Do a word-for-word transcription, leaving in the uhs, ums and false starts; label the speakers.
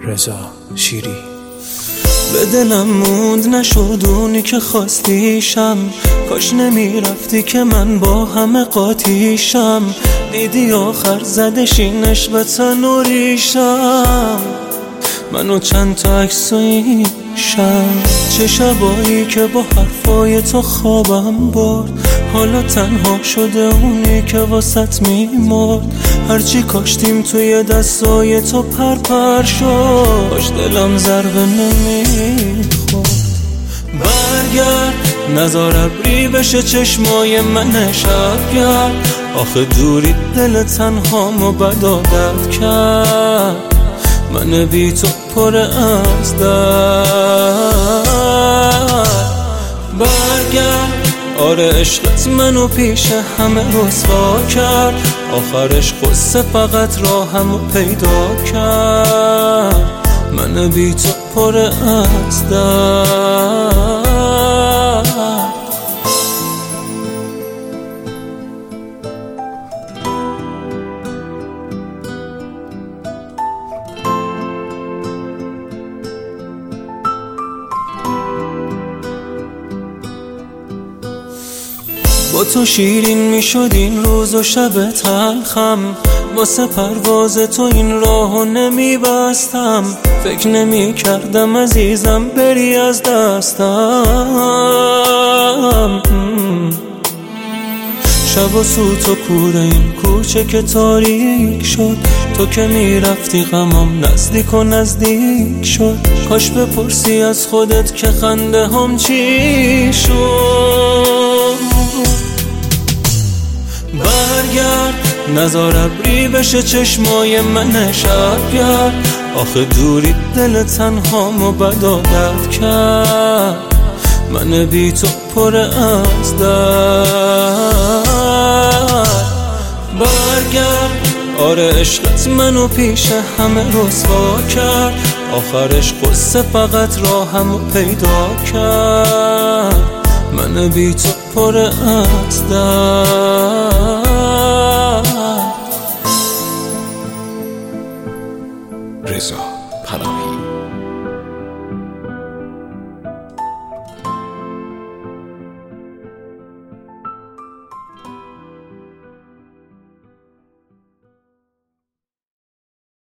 Speaker 1: رضا شیری.
Speaker 2: به دلم موند نشد اونی که خواستیشم، کاش نمیرفتی که من با همه قاطیشم. دیدی آخر زدش این عشق به تن و ریشم، منو چند تا عکس و این شب، چه شبایی که با حرفای تو خوابم برد. حالا تنها شده اونی که واسط میمرد. هرچی کاشتیم توی دستای تو پر پر شد، کاش دلم ضربه نمیخورد. برگرد نزار ابری بشه چشمای من شبگرد، آخه دوری دل تنهامو بد عادت کرد. من بی تو پر از درد. برگرد آره عشقت منو پیش همه رسوا کرد، آخرش قصه فقط راهمو پیدا کرد. من بی تو پر از درد. با تو شیرین میشد این روز و شب تلخم، واسه پرواز تو این راهو نمیبستم. فکر نمی کردم عزیزم بری از دستم. شب و سوت و کوره این کوچه که تاریک شد، تو که میرفتی غمم نزدیک و نزدیک شد. کاش بپرسی از خودت که خنده هم چی شد. برگرد نزار ابری بشه چشمای من شبگرد، آخه دوری دل تنهامو بد عادت کرد. من بی تو پر از درد. برگرد آره عشقت منو پیش همه رسوا کرد، آخرش قصه فقط راهمو پیدا کرد. من بی تو پر از درد.
Speaker 1: رضا پناهی.